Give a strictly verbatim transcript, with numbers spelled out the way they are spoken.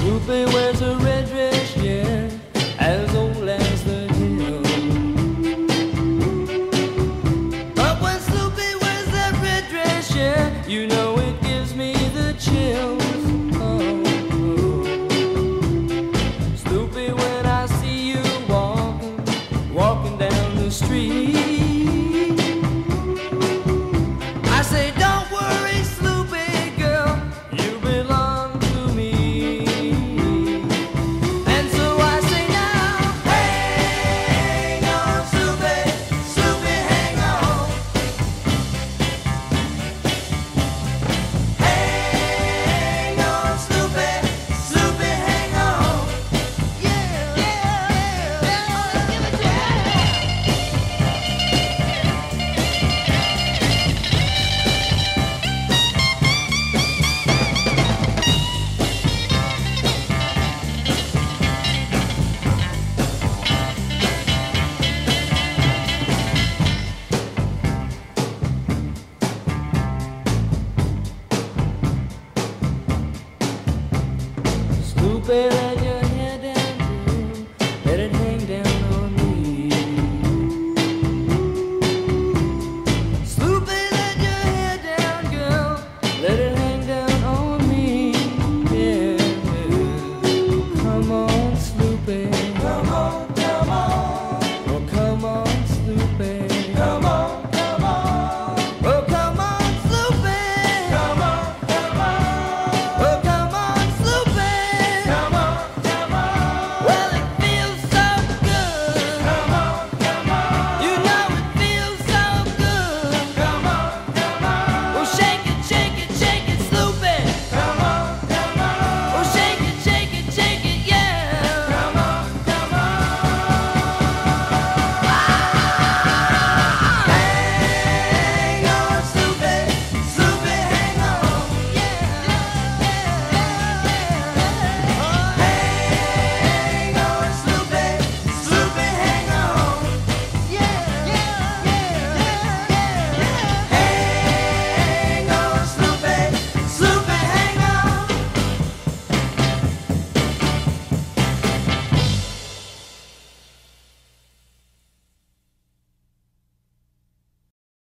Snoopy wears a red dress, yeah, as old as the hill. But when Snoopy wears that red dress, yeah, you know it gives me the chills. Oh, oh. Snoopy, when I see you walking, walking down the street, I say, don't worry, Snoopy girl, you belong to me. And so I say now, hang on, Snoopy, Snoopy, hang on. Hang on, Snoopy, Snoopy, hang on. Yeah, yeah, yeah, give it to Snoopy.